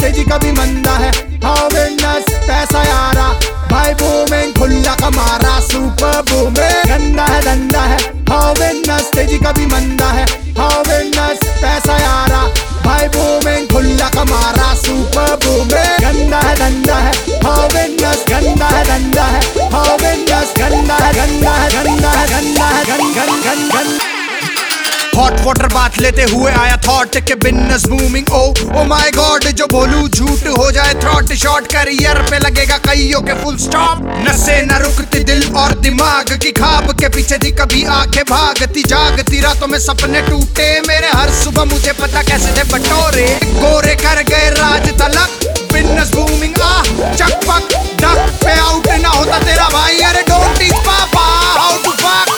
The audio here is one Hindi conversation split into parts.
तेजी कभी मंदा है, हाँ विटनेस पैसा यारा, भाई बूमिंग खुला कमारा, सुपर बूमिंग गंदा है धंधा है, हाँ विटनेस तेजी कभी मंदा है, हाँ विटनेस पैसा यारा, भाई बूमिंग खुला कमारा, सुपर बूमिंग गंदा है धंधा है, हाँ विटनेस गंदा है धंधा है, हाँ विटनेस गंदा है गंदा है गंदा है गंदा है gun gun gun gun. Hot water बात लेते हुए आया थॉट के business booming, oh my God, जो बोलूं झूठ हो जाए थ्रॉट, शॉर्ट करियर पे लगेगा कईयों के फुल स्टॉप, नसें न रुकती दिल और दिमाग की खाब के पीछे थी कभी आंखें भागती जागती रातों में सपने टूटे मेरे, हर सुबह मुझे पता कैसे थे बटोरे, गोरे कर गए राज तलक, बिजनेस बूमिंग आ चकपक डक पे आउट ना होता तेरा भाई, अरे don't teach papa how to fuck.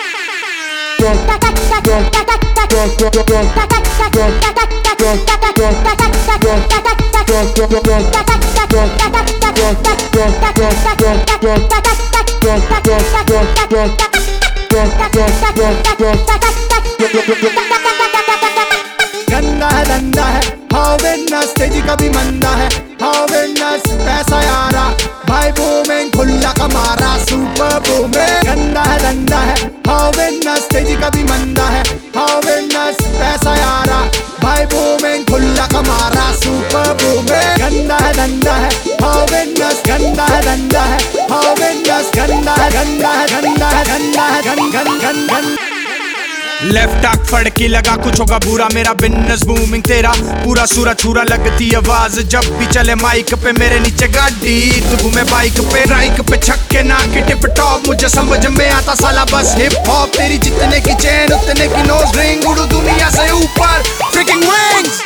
गंदा है धंधा है, हाँ विटनेस तेजी कभी मंदा है, हाँ विटनेस पैसा यारा, भाई बूमिंग खुला कमारा, सुपर बूमिंग गंदा है धंधा है, हाँ विटनेस तेजी कभी मंदा है, हाँ विटनेस पैसा यारा, भाई बूमिंग खुला कमारा, सुपर बूमिंग गंदा है धंधा है, हाँ विटनेस गंदा है धंधा है, हाँ विटनेस गंदा है गंदा है गंदा है गंदा है gun gun gun gun. Left आंख फड़की लगा कुछ होगा बुरा, मेरा बिजनेस बूमिंग तेरा पूरा सूरा छूरा, लगती आवाज जब भी चले माइक पे, मेरे नीचे गाड़ी तू घूमे बाइक पे, राइक पे छक्के ना के टिप टॉप, मुझे समझ में आता साला बस हिप हॉप, तेरी जितने की चेन उतने की नोज रिंग, उड़ू दुनिया से ऊपर फ्रिकिंग विंग्स।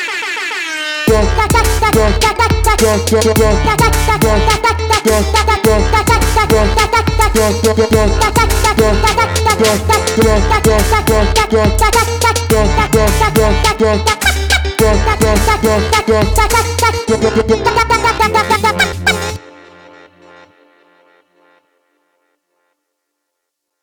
Go